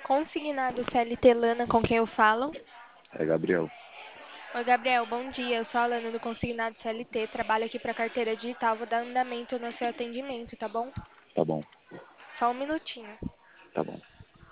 Consignado CLT Lana, com quem eu falo? É, Gabriel. Oi, Gabriel, bom dia. Eu sou a Lana do Consignado CLT, trabalho aqui para carteira digital. Vou dar andamento no seu atendimento, tá bom? Tá bom, Só um minutinho. tá bom.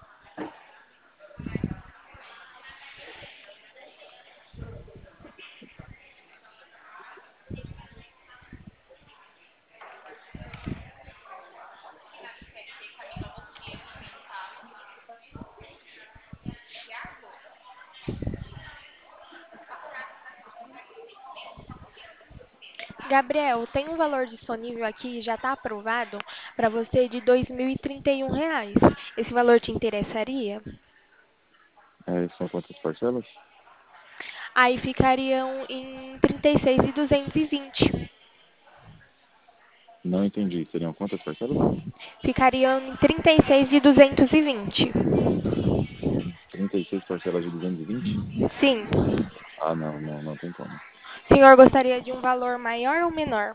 Gabriel, tem um valor disponível aqui, já está aprovado, para você de R$ 2.031. Esse valor te interessaria? É, são quantas parcelas? Aí ficariam em 36.220. Não entendi. Seriam quantas parcelas? Ficariam em 36.220. 36 parcelas de 220. Sim. Ah, não, não, não tem como. O senhor gostaria de um valor maior ou menor?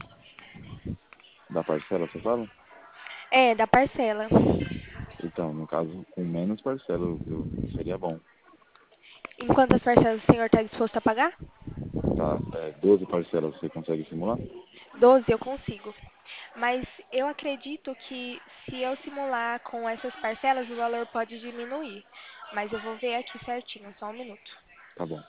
Da parcela, você fala? É, da parcela. Então, no caso, com menos parcela, seria bom. Em quantas parcelas o senhor está disposto a pagar? Tá, 12 parcelas, você consegue simular? 12 eu consigo. Mas eu acredito que se eu simular com essas parcelas, o valor pode diminuir. Mas eu vou ver aqui certinho, só um minuto. Tá bom.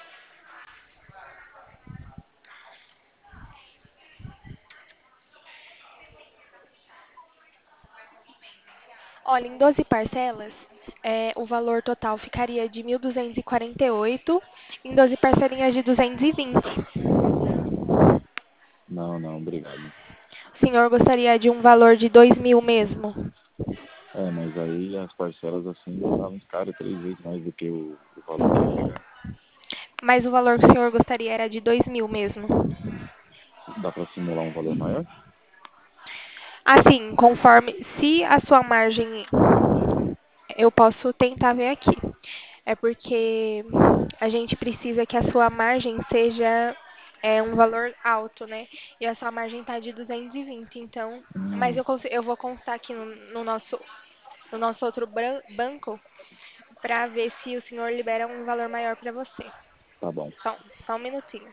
Olha, em 12 parcelas, o valor total ficaria de 1.248, em 12 parcelinhas de 220. Não, não, obrigado. O senhor gostaria de um valor de 2.000 mesmo? É, mas aí as parcelas assim tá muito caro, 3 vezes mais do que o valor da entrega. Mas o valor que o senhor gostaria era de 2.000 mesmo. Dá pra simular um valor maior? Assim, conforme, se a sua margem, eu posso tentar ver aqui. É porque a gente precisa que a sua margem seja um valor alto, né? E a sua margem está de 220, então. Mas Hum, eu vou constar aqui no nosso outro banco para ver se o senhor libera um valor maior para você. tá bom. Só um minutinho.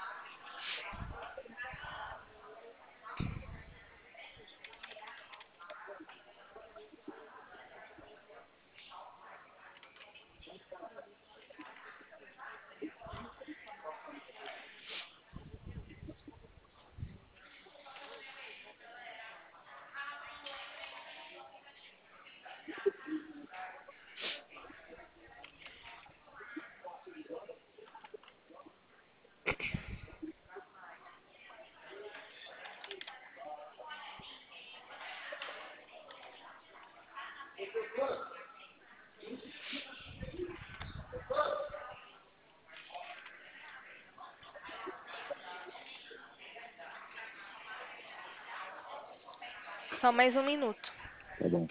Só mais um minuto. Tá bom.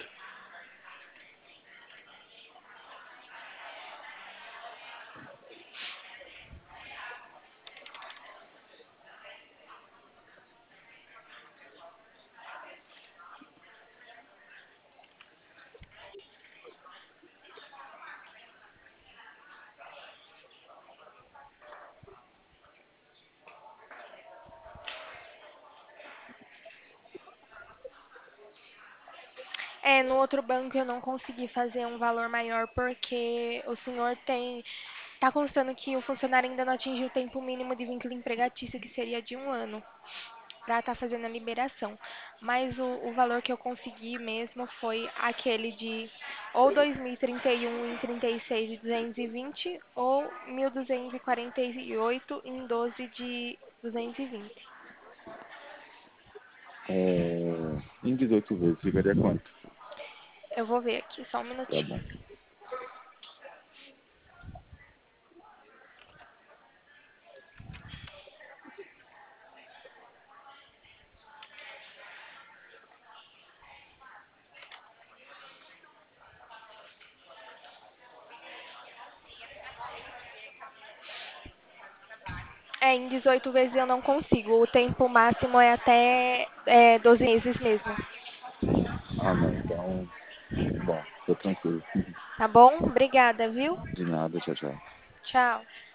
No outro banco eu não consegui fazer um valor maior porque o senhor tem. Tá constando que o funcionário ainda não atingiu o tempo mínimo de vínculo empregatício, que seria de um ano, para estar fazendo a liberação. Mas o valor que eu consegui mesmo foi aquele de ou 2.031 em 36 de 220 ou 1.248 em 12 de 220. Em 18 vezes ficaria quanto? Eu vou ver aqui, só um Tá minutinho. bom. Em 18 vezes eu não consigo. O tempo máximo é até 12 meses mesmo. Ah, não, então. Bom, tô tranquilo. Tá bom? Obrigada, viu? De nada, tchau, tchau. Tchau.